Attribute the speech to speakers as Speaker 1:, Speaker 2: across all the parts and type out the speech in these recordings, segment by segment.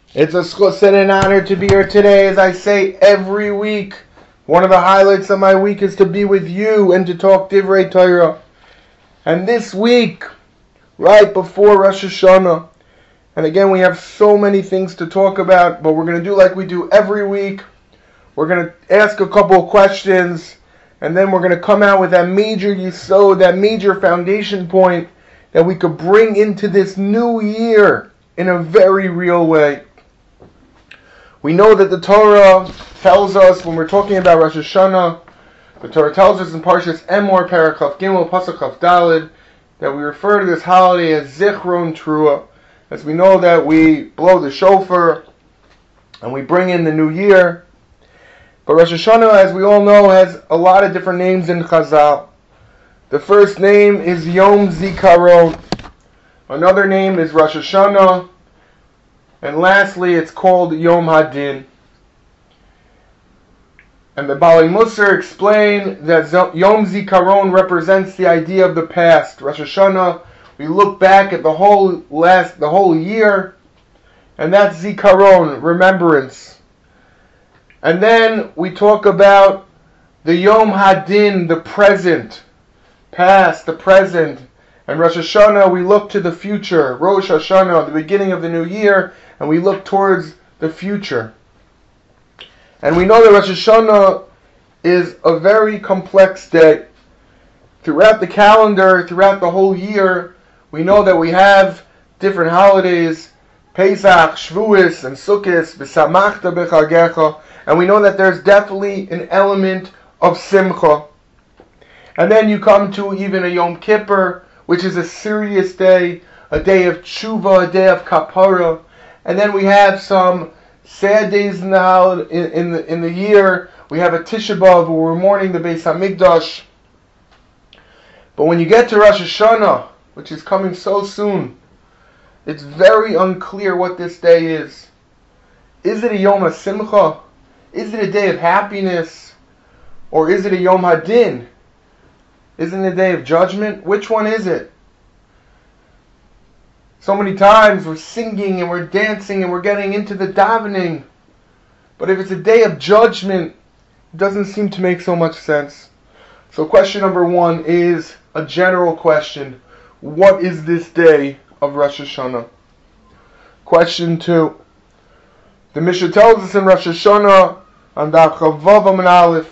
Speaker 1: It's a schus and an honor to be here today, as I say every week. One of the highlights of my week is to be with you and to talk Divrei Torah. And this week, right before Rosh Hashanah, and again we have so many things to talk about, but we're going to do like we do every week. We're going to ask a couple of questions, and then we're going to come out with that major yesod, that major foundation point that we could bring into this new year in a very real way. We know that the Torah tells us, when we're talking about Rosh Hashanah, the Torah tells us in Parshas Emor, Perek Chaf Gimel, Pasuk Chaf Daled, that we refer to this holiday as Zichron Teruah, as we know that we blow the shofar and we bring in the new year. But Rosh Hashanah, as we all know, has a lot of different names in Chazal. The first name is Yom Zikaron. Another name is Rosh Hashanah. And lastly, it's called Yom Hadin. And the Baalei Musar explain that Yom Zikaron represents the idea of the past. Rosh Hashanah, we look back at the whole year, and that's Zikaron, remembrance. And then we talk about the Yom Hadin, the present, past, the present. And Rosh Hashanah, we look to the future. Rosh Hashanah, the beginning of the new year, and we look towards the future. And we know that Rosh Hashanah is a very complex day. Throughout the calendar, throughout the whole year, we know that we have different holidays, Pesach, Shavuos, and Sukkot, B'samachta b'chagecha, and we know that there's definitely an element of Simcha. And then you come to even a Yom Kippur, which is a serious day, a day of tshuva, a day of kapara. And then we have some sad days in the year. We have a Tisha B'Av, where we're mourning the Beis Hamikdash. But when you get to Rosh Hashanah, which is coming so soon, it's very unclear what this day is. Is it a Yom HaSimcha? Is it a day of happiness? Or is it a Yom Hadin? Isn't it a day of judgment? Which one is it? So many times we're singing and we're dancing and we're getting into the davening. But if it's a day of judgment, it doesn't seem to make so much sense. So question number one is a general question. What is this day of Rosh Hashanah? Question two. The Mishnah tells us in Rosh Hashanah, on Daf Chavav Amud Aleph,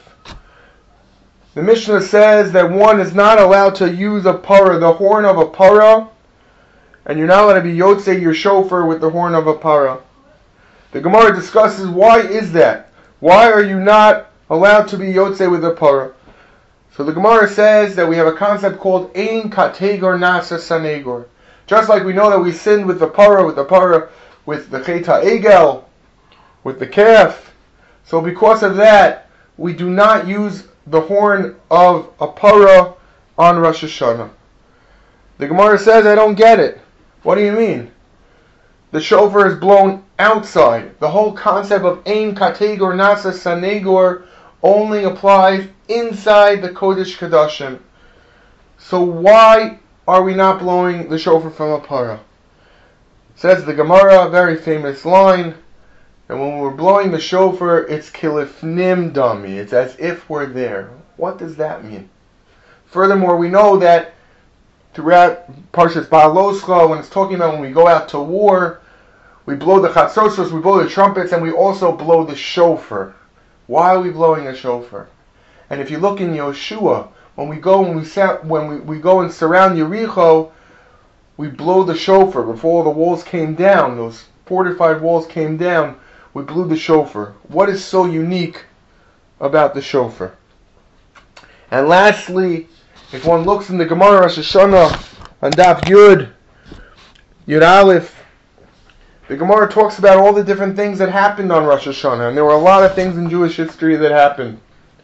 Speaker 1: the Mishnah says that one is not allowed to use a parah, the horn of a parah, and you're not allowed to be yotzei your shofar with the horn of a parah. The Gemara discusses why is that? Why are you not allowed to be yotzei with a parah? So the Gemara says that we have a concept called ein kategor nasa sanegor. Just like we know that we sinned with the parah, with the chet ha'egel, with the calf. So because of that, we do not use the horn of a parah on Rosh Hashanah. The Gemara says, I don't get it. What do you mean? The shofar is blown outside. The whole concept of ein kategor nasa sanegor only applies inside the Kodesh Kodashim. So why are we not blowing the shofar from a parah? Says the Gemara, a very famous line, and when we're blowing the shofar, it's kilifnim dami. It's as if we're there. What does that mean? Furthermore, we know that throughout Parshas Ba'aloscha, when it's talking about when we go out to war, we blow the chatzosos, we blow the trumpets, and we also blow the shofar. Why are we blowing a shofar? And if you look in Yoshua, when we go and surround Yericho, we blow the shofar. Before all the walls came down, those fortified walls came down, we blew the shofar. What is so unique about the shofar? And lastly, if one looks in the Gemara Rosh Hashanah on Daf Yud Aleph, the Gemara talks about all the different things that happened on Rosh Hashanah, and there were a lot of things in Jewish history that happened.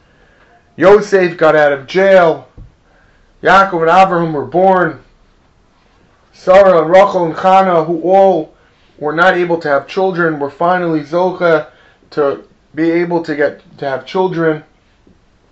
Speaker 1: Yosef got out of jail. Yaakov and Avraham were born. Sarah and Rachel and Chana, who all were not able to have children, were finally zocha to be able to have children.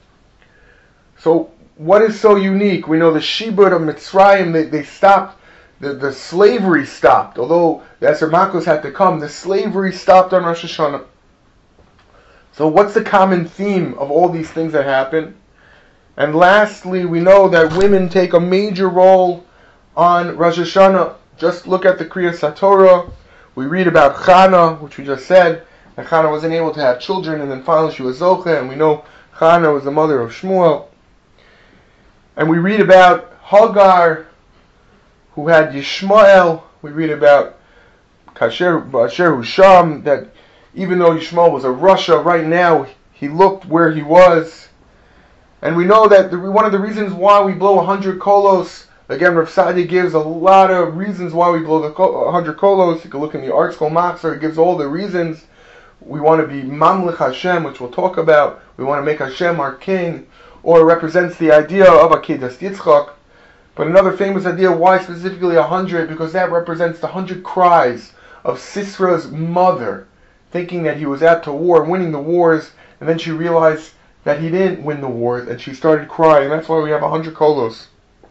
Speaker 1: So what is so unique? We know the Shibud of Mitzrayim, they stopped the slavery stopped. Although the Eser Makos had to come, the slavery stopped on Rosh Hashanah. So what's the common theme of all these things that happen? And lastly, we know that women take a major role on Rosh Hashanah. Just look at the Kriyas HaTorah. We read about Chana, which we just said, that Chana wasn't able to have children, and then finally she was Zoche, and we know Chana was the mother of Shmuel. And we read about Hagar, who had Yishmael. We read about Kasher Husham, that even though Yishmael was a Russia, right now he looked where he was. And we know that one of the reasons why we blow 100 kolos, again, Rav Saadia gives a lot of reasons why we blow the 100 kolos. You can look in the Art School Machzor, it gives all the reasons. We want to be Mamlich Hashem, which we'll talk about. We want to make Hashem our king, or it represents the idea of Akedas Yitzchak. But another famous idea, why specifically 100? Because that represents the 100 cries of Sisra's mother, thinking that he was out to war, winning the wars, and then she realized that he didn't win the wars, and she started crying. That's why we have 100 kolos.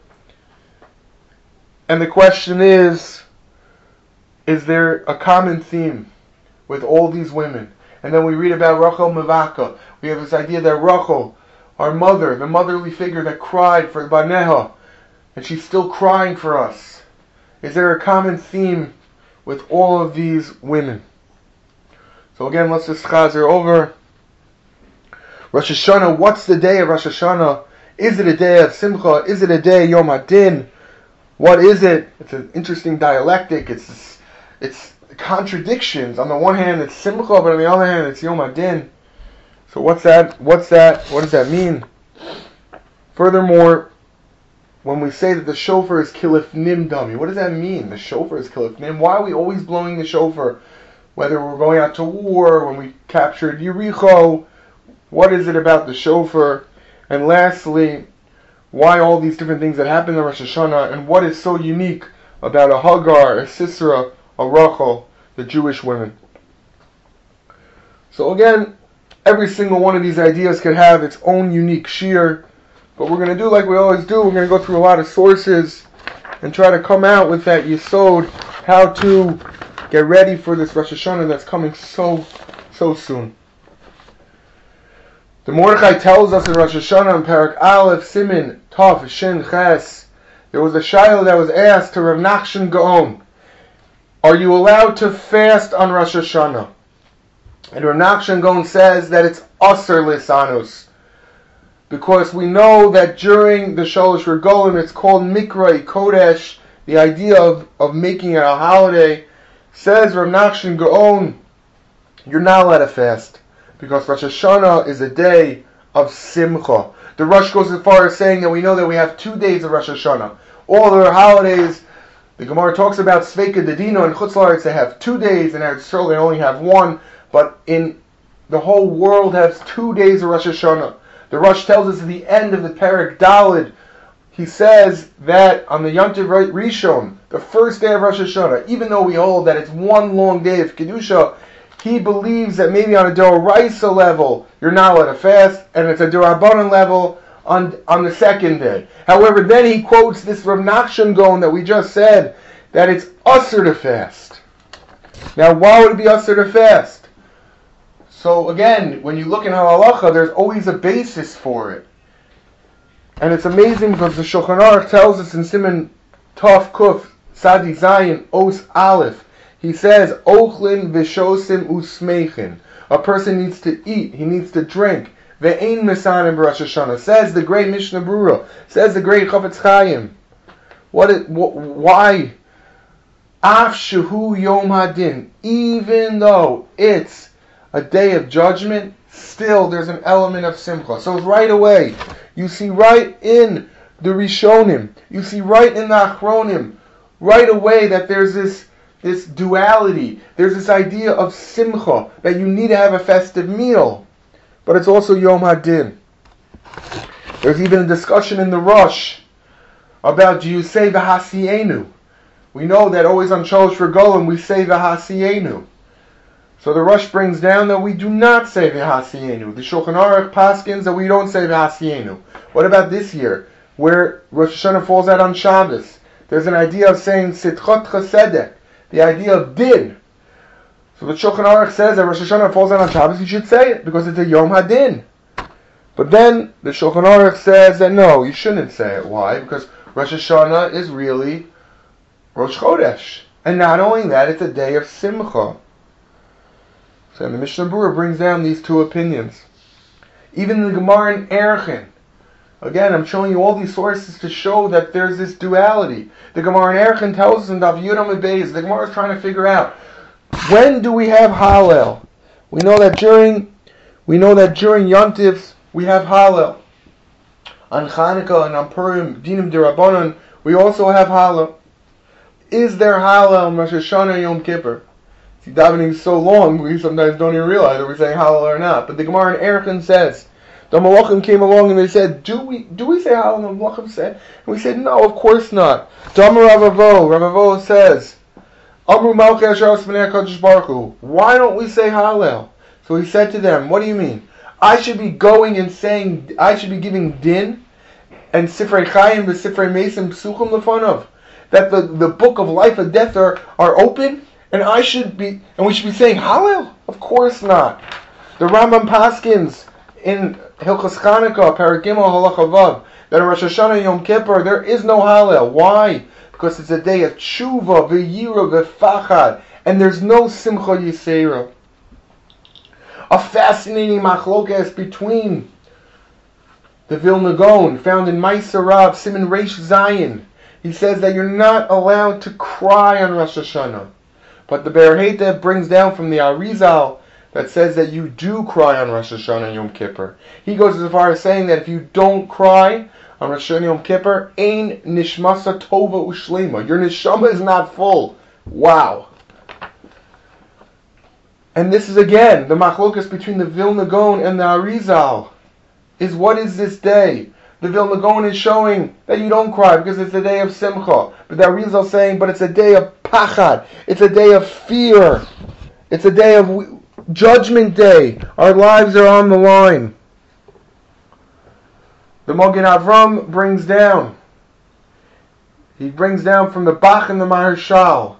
Speaker 1: And the question is there a common theme with all these women? And then we read about Rachel Mevaka. We have this idea that Rachel, our mother, the motherly figure that cried for Baneha, and she's still crying for us. Is there a common theme with all of these women? So again, let's just chazer over. Rosh Hashanah, what's the day of Rosh Hashanah? Is it a day of Simcha? Is it a day Yom Hadin? What is it? It's an interesting dialectic. It's contradictions. On the one hand, it's Simcha, but on the other hand, it's Yom Hadin. So what's that? What does that mean? Furthermore, when we say that the shofar is kilif nim dami, what does that mean? The shofar is kilif nim. Why are we always blowing the shofar? Whether we're going out to war, when we captured Yericho, what is it about the shofar? And lastly, why all these different things that happen in Rosh Hashanah, and what is so unique about a Hagar, a Sisera, a Rachel, the Jewish women? So again, every single one of these ideas could have its own unique shir, but we're going to do like we always do. We're going to go through a lot of sources and try to come out with that yesod, how to get ready for this Rosh Hashanah that's coming so soon. The Mordechai tells us in Rosh Hashanah in Parak Aleph, Simin, Tov, Shin, Ches, there was a shayla that was asked to Rav Nachshon Gaon, are you allowed to fast on Rosh Hashanah? And Rav Nachshon Gaon says that it's Aser Lisanus, because we know that during the Shalosh Regalim it's called Mikrei Kodesh, the idea of making it a holiday. Says Rav Nachshon Gaon, you're not allowed to fast, because Rosh Hashanah is a day of Simcha. The Rosh goes as far as saying that we know that we have 2 days of Rosh Hashanah. All other holidays, the Gemara talks about Sveika Dedino and Chutz La'aretz, they have 2 days, and Eretz Yisrael they only have 1, but in the whole world has 2 days of Rosh Hashanah. The Rosh tells us at the end of the Perek Daled, he says that on the Yom Tov Rishon, the first day of Rosh Hashanah, even though we hold that it's one long day of Kedusha, he believes that maybe on a Doraisa level, you're not allowed to fast, and it's a Dorabanan level on the second day. However, then he quotes this Rav Nachshon Gaon that we just said, that it's usher to fast. Now, why would it be usher to fast? So again, when you look in Halacha, there's always a basis for it. And it's amazing because the Shulchan Aruch tells us in Siman Tov Kuf Sadi Zayin Os Aleph, he says, Ochlin v'shosim usmeichin. A person needs to eat, he needs to drink. Ve'ein mesanim b'Rosh Hashanah. Says the great Mishnah Berurah, says the great Chafetz Chaim. Why? Af shehu yom hadin. Even though it's a day of judgment, still there's an element of simcha. So right away, you see right in the Rishonim, you see right in the Achronim, right away that there's this duality, there's this idea of simcha, that you need to have a festive meal, but it's also Yom Hadin. There's even a discussion in the Rosh about, do you say V'hasienu? We know that always on Shalosh Regalim we say V'hasienu. So the Rosh brings down that we do not say V'hasienu. The Shulchan Aruch paskins that we don't say V'hasienu. What about this year, where Rosh Hashanah falls out on Shabbos? There's an idea of saying Sitchot Chesed, the idea of din. So the Shulchan Aruch says that Rosh Hashanah falls out on Shabbos, you should say it, because it's a Yom HaDin. But then the Shulchan Aruch says that no, you shouldn't say it. Why? Because Rosh Hashanah is really Rosh Chodesh. And not only that, it's a day of Simcha. So the Mishnah Berurah brings down these two opinions. Even the Gemara in Erchin. Again, I'm showing you all these sources to show that there's this duality. The Gemara in Erchin tells us in Daf Yud Amud Beis, the Gemara is trying to figure out, when do we have Hallel? We know that during Yontifs we have Hallel. On Chanukah and on Purim, Dinim D'Rabbanan, we also have Hallel. Is there Hallel on Rosh Hashanah Yom Kippur? See, davening is so long, we sometimes don't even realize if we're saying Hallel or not. But the Gemara in Erchin says, the Malachim came along and they said, do we say Hallel? And the Malachim said, and we said, no, of course not. Damar Ravavo says, Amru Malchei Asher B'nei HaKadosh Baruch Hu. Why don't we say Hallel? So he said to them, what do you mean? I should be going and saying, I should be giving din and Sifrei Chaim and Sifrei Mesim Psuchim Lefanov, that the book of life and death are open, and we should be saying Hallel? Of course not. The Rambam Paskins in Hilchos Chanukah, Perek Gimel Halacha Vav, that in Rosh Hashanah Yom Kippur there is no Hallel. Why? Because it's a day of tshuva, v'yira, v'fachad, and there's no simcha yisera. A fascinating machlokes between the Vilna Gaon, found in Ma'aser Rav, Siman Reish Zayin. He says that you're not allowed to cry on Rosh Hashanah. But the Be'er Heitev brings down from the Arizal that says that you do cry on Rosh Hashanah and Yom Kippur. He goes as far as saying that if you don't cry on Rosh Hashanah Yom Kippur, Ein Nishmasa Tova Ushlema. Your neshama is not full. Wow. And this is again, the machlokas between the Vilna Gaon and the Arizal, is what is this day? The Vilna Gaon is showing that you don't cry because it's a day of Simcha. But the Arizal is saying, but it's a day of Pachad. It's a day of fear. It's a day of Judgment Day. Our lives are on the line. The Magen Avram brings down from the Bach and the Maharshal,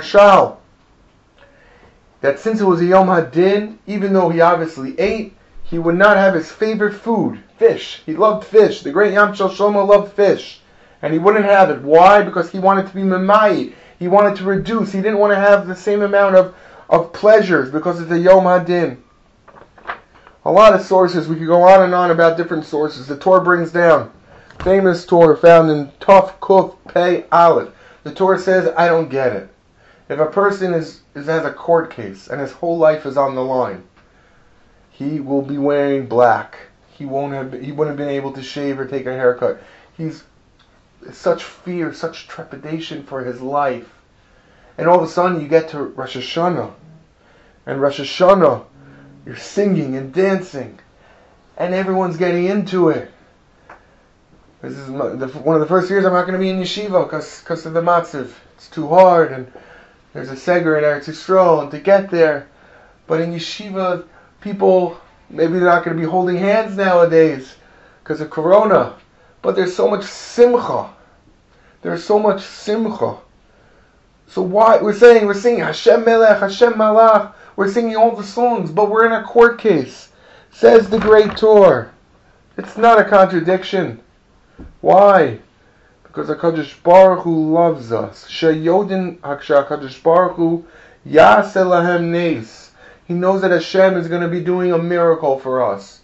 Speaker 1: that since it was a Yom HaDin, even though he obviously ate, he would not have his favorite food, fish. He loved fish. The great Yam Shel Shlomo loved fish. And he wouldn't have it. Why? Because he wanted to be Memai. He wanted to reduce. He didn't want to have the same amount of pleasures because it's a Yom HaDin. A lot of sources. We could go on and on about different sources. The Torah brings down, famous Torah found in Tov Kuf Pei Aleph. The Torah says, I don't get it. If a person has a court case and his whole life is on the line, he will be wearing black. He wouldn't have been able to shave or take a haircut. He's such fear, such trepidation for his life. And all of a sudden you get to Rosh Hashanah. And Rosh Hashanah, you're singing and dancing. And everyone's getting into it. This is one of the first years I'm not going to be in yeshiva because of the matziv. It's too hard, and there's a seger in Eretz Yisrael, and to get there. But in yeshiva, people, maybe they're not going to be holding hands nowadays because of Corona. But there's so much simcha. There's so much simcha. So why we're singing Hashem Melech, Hashem Malach. We're singing all the songs, but we're in a court case. Says the great Torah. It's not a contradiction. Why? Because HaKadosh Baruch Hu loves us. Sheyodin HaKadosh Baruch Hu Yaseh Lahem Nes. He knows that Hashem is going to be doing a miracle for us.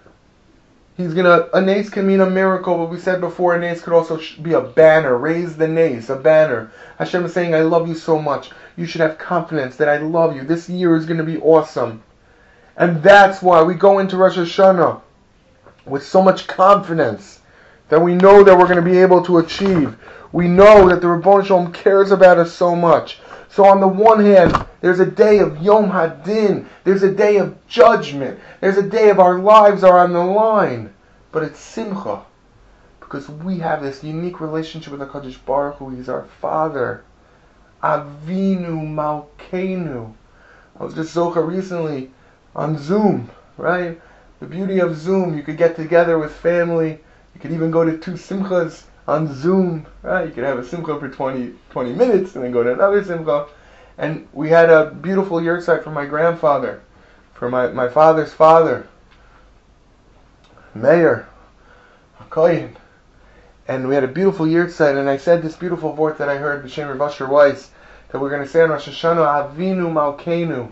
Speaker 1: A nes can mean a miracle, but we said before, a nes could also be a banner. Raise the nes, a banner. Hashem is saying, I love you so much. You should have confidence that I love you. This year is going to be awesome. And that's why we go into Rosh Hashanah with so much confidence that we know that we're going to be able to achieve. We know that the Ribono Shel Olam cares about us so much. So on the one hand, there's a day of Yom HaDin. There's a day of judgment. There's a day of our lives are on the line. But it's Simcha. Because we have this unique relationship with HaKadosh Baruch Hu. He's our Father. Avinu Malkeinu. I was just Zocha recently on Zoom, right? The beauty of Zoom, you could get together with family. You could even go to two Simchas on Zoom. Right? You could have a simcha for 20 minutes and then go to another simcha. And we had a beautiful yurtzeit from my grandfather, for my father's father, Meir HaKoyin. And we had a beautiful yurtzeit, and I said this beautiful word that I heard, B'Shem Rav Asher Weiss, that we're going to say on Rosh Hashanah, Avinu Malkeinu.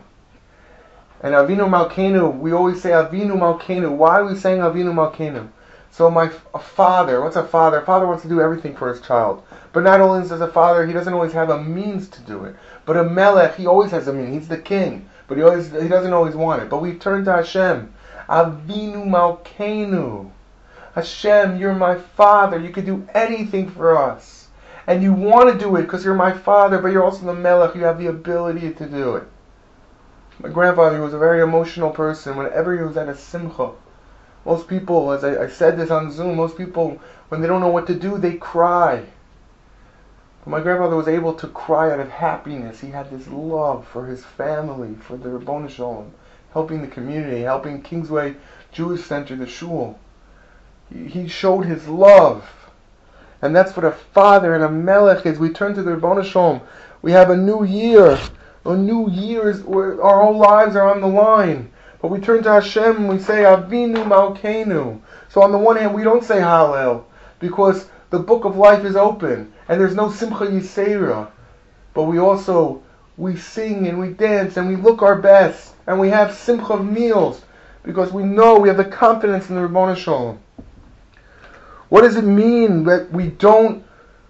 Speaker 1: And Avinu Malkeinu, we always say Avinu Malkeinu. Why are we saying Avinu Malkeinu? So a father, what's a father? A father wants to do everything for his child. But not only does a father, he doesn't always have a means to do it. But a melech, he always has a means. He's the king. But he doesn't always want it. But we turn to Hashem. Avinu Malkeinu. Hashem, you're my father. You could do anything for us. And you want to do it because you're my father, but you're also the melech. You have the ability to do it. My grandfather was a very emotional person. Whenever he was at a simcha, most people, as I said this on Zoom, most people, when they don't know what to do, they cry. But my grandfather was able to cry out of happiness. He had this love for his family, for the Ribono Shalom, helping the community, helping Kingsway Jewish Center, the shul. He showed his love. And that's what a father and a melech is. We turn to the Ribono Shalom. We have a new year. A new year is where our whole lives are on the line. But we turn to Hashem and we say, Avinu Malkeinu. So on the one hand, we don't say Hallel, because the book of life is open, and there's no Simcha Yisera. But we sing and we dance and we look our best, and we have Simcha meals, because we know we have the confidence in the Ribono Shalom. What does it mean that we don't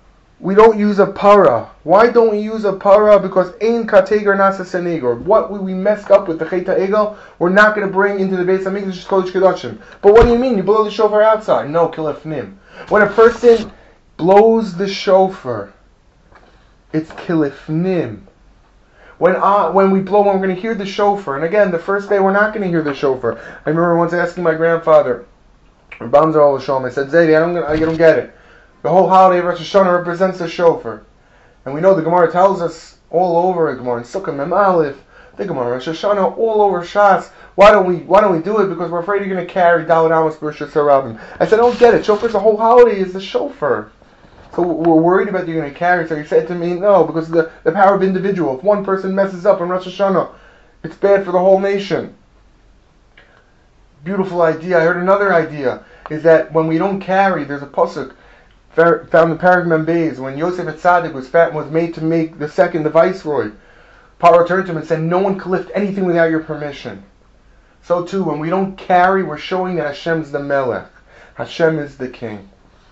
Speaker 1: use a para? Why don't we use a para? Because ein kateger nasa senegor. What we messed up with the Chet HaEgel, we're not going to bring into the Beis HaMikdash Kodesh Kedoshim. But what do you mean? You blow the shofar outside? No, kilefnim. When a person blows the shofar, it's kilefnim. When we're going to hear the shofar, and again, the first day we're not going to hear the shofar. I remember once asking my grandfather, Bamzer Al Shalom, I said, Zaidi, I don't get it. The whole holiday of Rosh Hashanah represents the shofar. And we know the Gemara tells us all over, the Gemara in Sukkah Mem Aleph, the Gemara Rosh Hashanah, all over Shas. Why don't we do it? Because we're afraid you're going to carry Dalet Amos B'Rosh Hashanah. I said, I don't get it. Shofar's the whole holiday is the shofar. So we're worried about you're going to carry it. So he said to me, no, because the power of individual. If one person messes up in Rosh Hashanah, it's bad for the whole nation. Beautiful idea. I heard another idea, is that when we don't carry, there's a pasuk found in Parag Mem Beis, when Yosef Atzadik was made to make the second the viceroy. Paro turned to him and said, no one can lift anything without your permission. So too, when we don't carry, we're showing that Hashem's the Melech. Hashem is the king.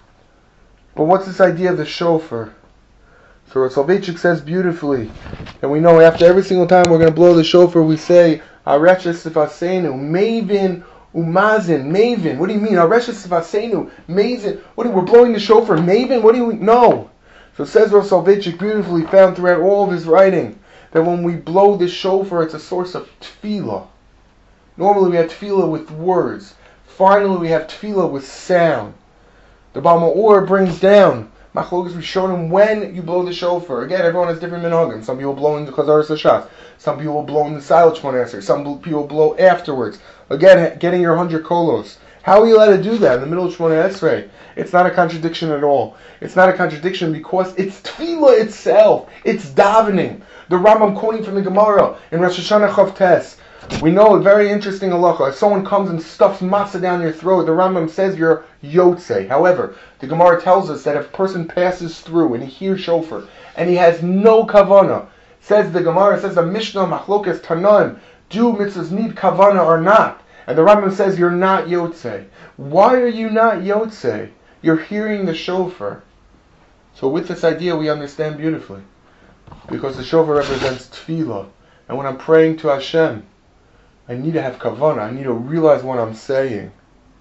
Speaker 1: But what's this idea of the shofar? So Rav Soloveitchik says beautifully, and we know after every single time we're going to blow the shofar, we say, Areches Sifasenu, Mavin Umazin, Maven. What do you mean? Areches Sifasenu, Mazin. We're blowing the shofar. Maven? What do you know? So says Rav Soloveitchik, beautifully found throughout all of his writing, that when we blow the shofar, it's a source of tefillah. Normally we have tefillah with words. Finally we have tefillah with sound. The Baal Ma'or brings down Machlokas Rishonim when you blow the shofar. Again, everyone has different minhagim. Some people blow in the Chazaras HaShas. Some people will blow in the Silot Shmona Esrei. Some people blow afterwards. Again, getting your 100 kolos. How are you allowed to do that in the middle of Shmona Esrei? It's not a contradiction at all. It's not a contradiction because it's tefillah itself. It's davening. The Rambam quoting from the Gemara in Rosh Hashanah Chav Tes. We know a very interesting halacha. If someone comes and stuffs matzah down your throat, the Rambam says you're yotzei. However, the Gemara tells us that if a person passes through and he hears shofar and he has no kavanah, says the Gemara, says the Mishnah Machlokes Tanaim, do mitzvahs need kavanah or not? And the Rambam says you're not yotzei. Why are you not yotzei? You're hearing the shofar. So with this idea we understand beautifully. Because the shofar represents tefillah. And when I'm praying to Hashem, I need to have kavanah. I need to realize what I'm saying.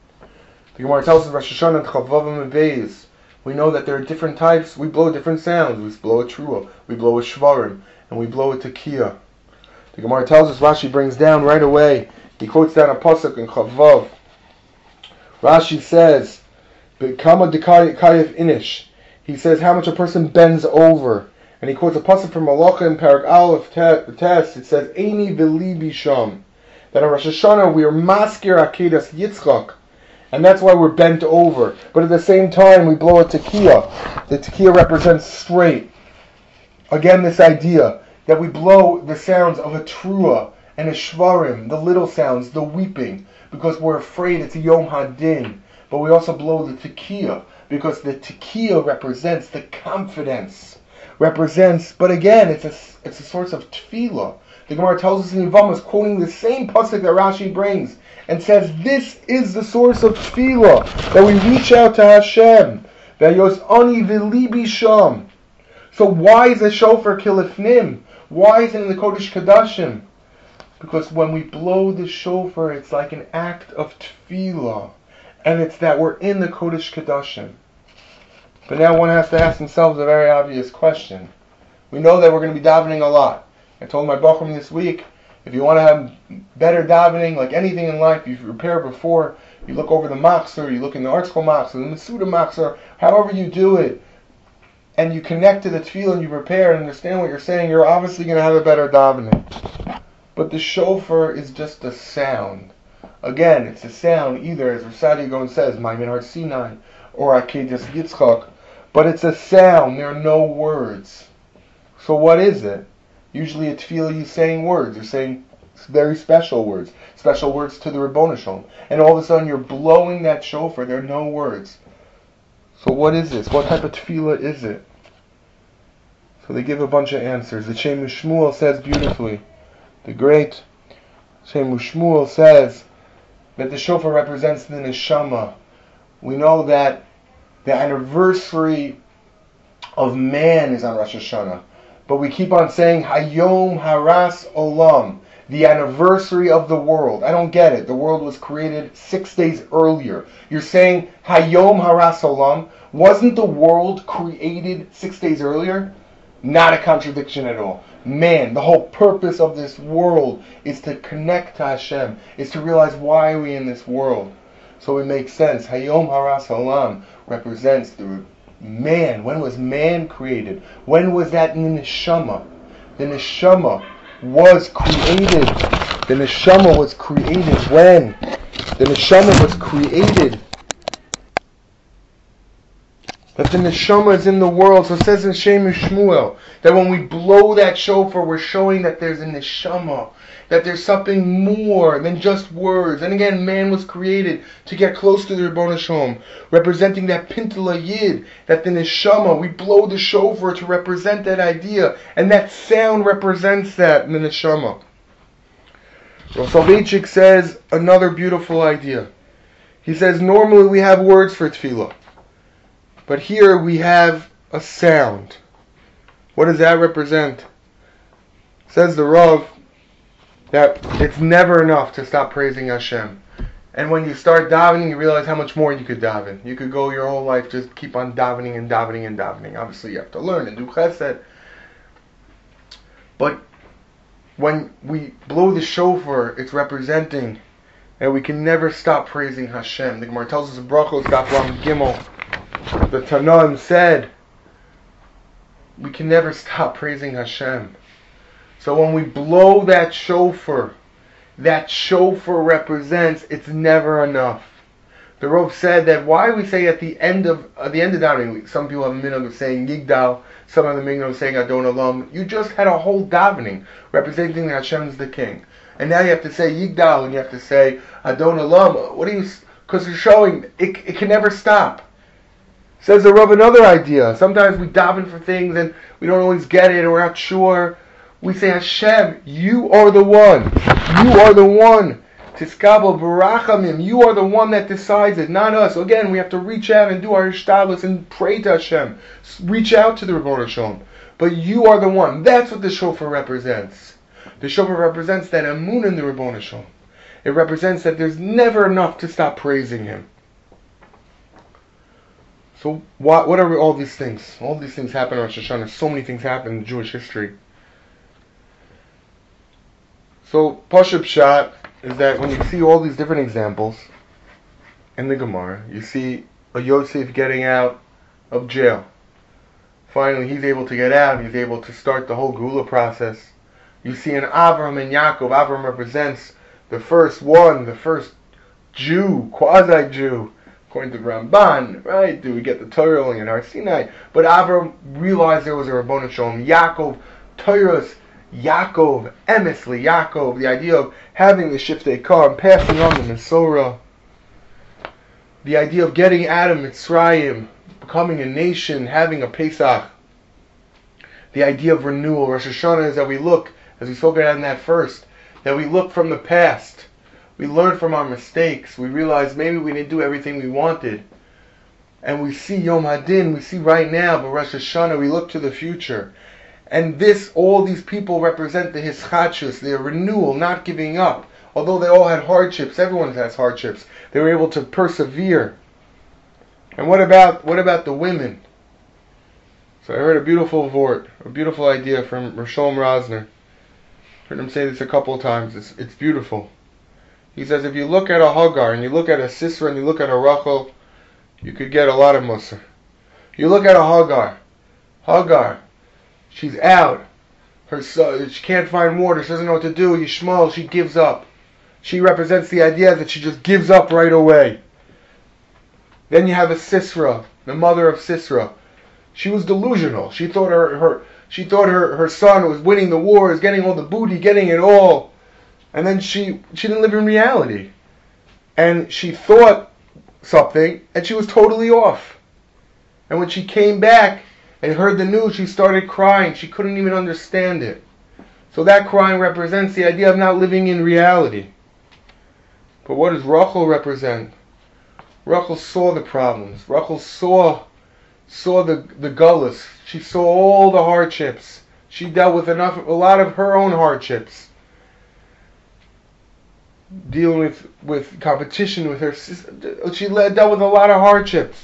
Speaker 1: The Gemara tells us Rosh Hashanah and Chavav and Beis. We know that there are different types. We blow different sounds. We blow a trua, we blow a shvarim, and we blow a tekiah. The Gemara tells us, Rashi brings down right away. He quotes down a pasuk in Chavav. Rashi says, "Kama dekayif inish." He says how much a person bends over, and he quotes a pasuk from Malacha in Parag Aleph Tes. It says, "Eini v'libi sham." That on Rosh Hashanah we are maskir akedas Yitzchak, And that's why we're bent over. But at the same time, we blow a tekiah. The tekiah represents straight. Again, this idea that we blow the sounds of a trua and a shvarim, the little sounds, the weeping, because we're afraid it's a Yom Hadin. But we also blow the tekiah, because the tekiah represents the confidence. But again, it's a source of tefillah. The Gemara tells us in Yevamos, quoting the same pasuk that Rashi brings, and says, this is the source of tefillah, that we reach out to Hashem. Vayos ani v'libi sham. So why is the shofar kilifnim? Why is it in the Kodesh Kodashim? Because when we blow the shofar, it's like an act of tefillah, and it's that we're in the Kodesh Kodashim. But now one has to ask themselves a very obvious question. We know that we're going to be davening a lot. I told my Bachrim this week, if you want to have better davening, like anything in life, you prepare before, you look over the Machzor, you look in the Art School Machzor, the Masuda Machzor, however you do it, and you connect to the tefillah and you prepare and understand what you're saying, you're obviously going to have a better davening. But the shofar is just a sound. Again, it's a sound, either as Rav Saadia Gaon says, Maimin Har Sinai, or Akedas Yitzchak, but it's a sound, there are no words. So what is it? Usually a tefillah, you're saying words. You're saying very special words to the Ribbono Shel Olam. And all of a sudden you're blowing that shofar. There are no words. So what is this? What type of tefillah is it? So they give a bunch of answers. The Shem Shmuel says beautifully. The great Shem Shmuel says that the shofar represents the neshama. We know that the anniversary of man is on Rosh Hashanah. But we keep on saying, Hayom Haras Olam, the anniversary of the world. I don't get it. The world was created 6 days earlier. You're saying, Hayom Haras Olam, wasn't the world created 6 days earlier? Not a contradiction at all. Man, the whole purpose of this world is to connect to Hashem, is to realize why are we in this world. So it makes sense. Hayom Haras Olam represents the man. When was man created? When was that in the neshama? The neshama was created. The neshama was created when? The neshama was created. That the neshama is in the world. So it says in Shem Shmuel that when we blow that shofar, we're showing that there's a neshama, that there's something more than just words. And again, man was created to get close to the Ribbono Shel Olam, representing that Pintala Yid, that the neshama, we blow the shofar to represent that idea, and that sound represents that in the neshama. Rav Soloveitchik says another beautiful idea. He says normally we have words for tefillah, but here we have a sound. What does that represent? Says the Rav that it's never enough to stop praising Hashem. And when you start davening, you realize how much more you could daven. You could go your whole life just keep on davening and davening and davening. Obviously, you have to learn and do chesed. But when we blow the shofar, it's representing that we can never stop praising Hashem. The Gemara tells us in Brachos, Daf Lam Gimel, the Tanaim said, we can never stop praising Hashem. So when we blow that shofar represents it's never enough. The Rav said that why we say at the end of davening, some people have a minhag of saying Yigdal, some have a minhag of saying Adon Olam. You just had a whole davening representing that Hashem is the King, and now you have to say Yigdal and you have to say Adon Olam. What do you? Because you're showing it can never stop. Says the Rav another idea. Sometimes we daven for things and we don't always get it or we're not sure. We say, Hashem, you are the one. You are the one. Tiskabel barachamim. You are the one that decides it, not us. So again, we have to reach out and do our ishtadlus and pray to Hashem. Reach out to the Ribbono Shel Olam. But you are the one. That's what the shofar represents. The shofar represents that emunah in the Ribbono Shel Olam. It represents that there's never enough to stop praising Him. So what are all these things? All these things happen on Rosh Hashanah. So many things happen in Jewish history. So Pashup Pshat is that when you see all these different examples in the Gemara, you see a Yosef getting out of jail. Finally, he's able to get out. He's able to start the whole Geula process. You see an Avram and Yaakov. Avram represents the first Jew, quasi-Jew, according to the Ramban, right? Do we get the Torah only in Har Sinai? But Avram realized there was a Rabbanu Shalom. Yaakov, Torah's Yaakov, Emesli Yaakov, the idea of having the Shiftei Kar and passing on the Mesorah. The idea of getting out of Mitzrayim, becoming a nation, having a Pesach. The idea of renewal. Rosh Hashanah is that we look, as we spoke about in that first, that we look from the past. We learn from our mistakes. We realize maybe we didn't do everything we wanted. And we see Yom Hadin, we see right now, but Rosh Hashanah, we look to the future. And all these people represent the Hischachus, their renewal, not giving up. Although they all had hardships, everyone has hardships, they were able to persevere. And what about the women? So I heard a beautiful vort, a beautiful idea from Rishon Rosner. Heard him say this a couple of times. It's beautiful. He says if you look at a Hagar and you look at a Sisra and you look at a Rachel, you could get a lot of Musar. You look at a Hagar, she's out. She can't find water. She doesn't know what to do. Yishmael, she gives up. She represents the idea that she just gives up right away. Then you have a Sisra, the mother of Sisra. She was delusional. She thought her son was winning the wars, getting all the booty, getting it all. And then she didn't live in reality. And she thought something, and she was totally off. And when she came back and heard the news, she started crying. She couldn't even understand it. So that crying represents the idea of not living in reality. But what does Rachel represent? Rachel saw the problems. Rachel saw the gullus. She saw all the hardships. She dealt with a lot of her own hardships. Dealing with competition with her sister. She dealt with a lot of hardships.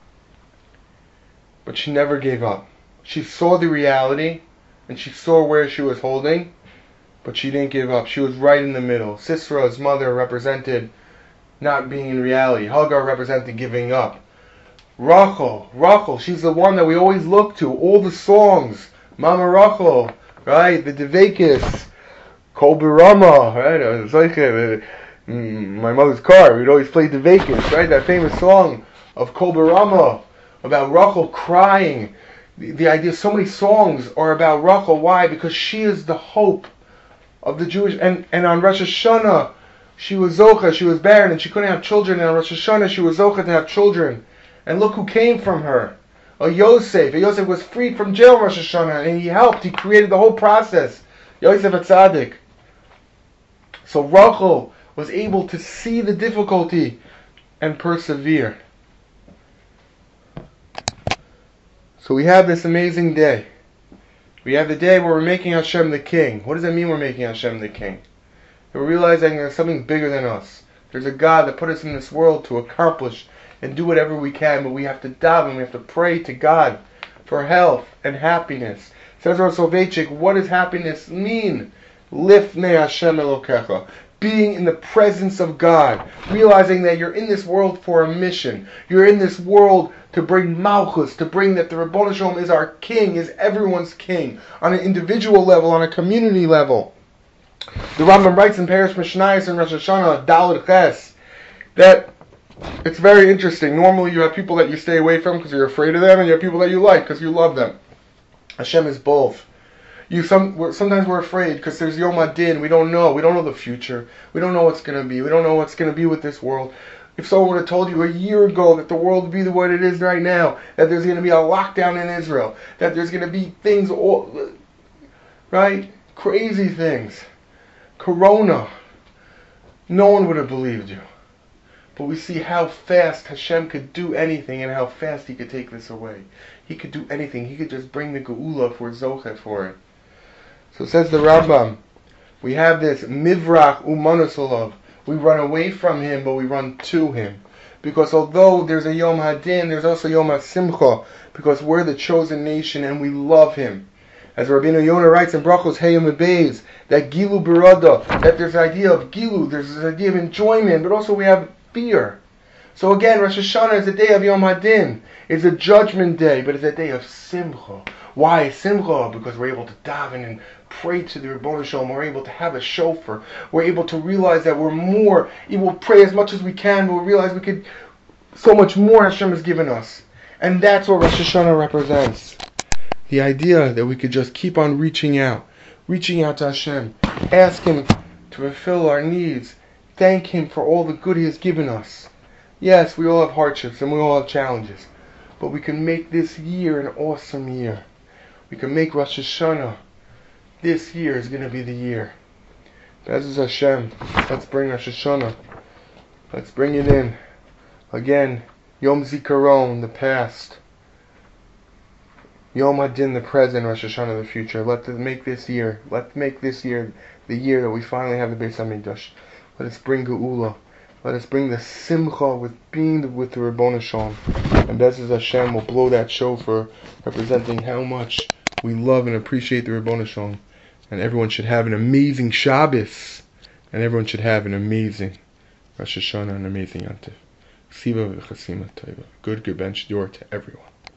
Speaker 1: But she never gave up. She saw the reality, and she saw where she was holding, but she didn't give up. She was right in the middle. Sisra's mother represented not being in reality. Hagar represented giving up. Rachel, she's the one that we always look to. All the songs, Mama Rachel, right? The Devekis, Kol Barama, right? It's like my mother's car. We'd always play Devekis, right? That famous song of Kol Barama about Rachel crying. The idea, so many songs are about Rachel. Why? Because she is the hope of the Jewish. And on Rosh Hashanah, she was Zocha, she was barren, and she couldn't have children. And on Rosh Hashanah, she was Zocha to have children. And look who came from her. A Yosef. Yosef was freed from jail on Rosh Hashanah, and he helped. He created the whole process. Yosef HaTzadik. So Rachel was able to see the difficulty and persevere. So we have this amazing day. We have the day where we're making Hashem the king. What does it mean we're making Hashem the king? We're realizing there's something bigger than us. There's a God that put us in this world to accomplish and do whatever we can, but we have to daven, we have to pray to God for health and happiness. Says Rav Soloveitchik, what does happiness mean? Lifnei Hashem Elokecha. Being in the presence of God, realizing that you're in this world for a mission. You're in this world to bring Malchus, to bring that the Ribono Shel Olam is our king, is everyone's king, on an individual level, on a community level. The Rambam writes in Parish Mishnayos and Rosh Hashanah, Daled Ches, that it's very interesting. Normally you have people that you stay away from because you're afraid of them, and you have people that you like because you love them. Hashem is both. Sometimes we're afraid because there's Yom Hadin. We don't know the future. We don't know what's going to be. We don't know what's going to be with this world. If someone would have told you a year ago that the world would be what it is right now, that there's going to be a lockdown in Israel, that there's going to be things, right? Crazy things. Corona. No one would have believed you. But we see how fast Hashem could do anything and how fast He could take this away. He could do anything. He could just bring the Geula if we're Zoche for it. So says the Rambam, we have this Mivrach Umanusolav. We run away from Him, but we run to Him. Because although there's a Yom Hadin, there's also Yom HaSimcha. Because we're the chosen nation and we love Him. As Rabbeinu Yonah writes in Brachos Hayom Beis, that Gilu Barada, that there's an idea of Gilu, there's this idea of enjoyment, but also we have fear. So again, Rosh Hashanah is a day of Yom Hadin. It's a judgment day, but it's a day of Simcha. Why Simcha? Because we're able to daven and pray to the Ribono Shel Olam. We're able to have a shofar. We're able to realize that we're more. We'll pray as much as we can, but we'll realize we could so much more Hashem has given us. And that's what Rosh Hashanah represents. The idea that we could just keep on reaching out to Hashem, ask Him to fulfill our needs, thank Him for all the good He has given us. Yes, we all have hardships and we all have challenges, but we can make this year an awesome year. We can make Rosh Hashanah. This year is going to be the year. Be'ezus Hashem, let's bring Rosh Hashanah. Let's bring it in. Again, Yom Zikaron, the past. Yom Hadin, the present. Rosh Hashanah, the future. Let's make this year the year that we finally have the Beis HaMikdash. Let us bring Geula. Let us bring the Simcha with being with the Ribono Shel Olam. And Be'ezus Hashem will blow that shofar, representing how much we love and appreciate the Ribono Shel Olam. And everyone should have an amazing Shabbos. And everyone should have an amazing Rosh Hashanah, an amazing Yontif. Siva v'chasima tova. Good Ben Shador to everyone.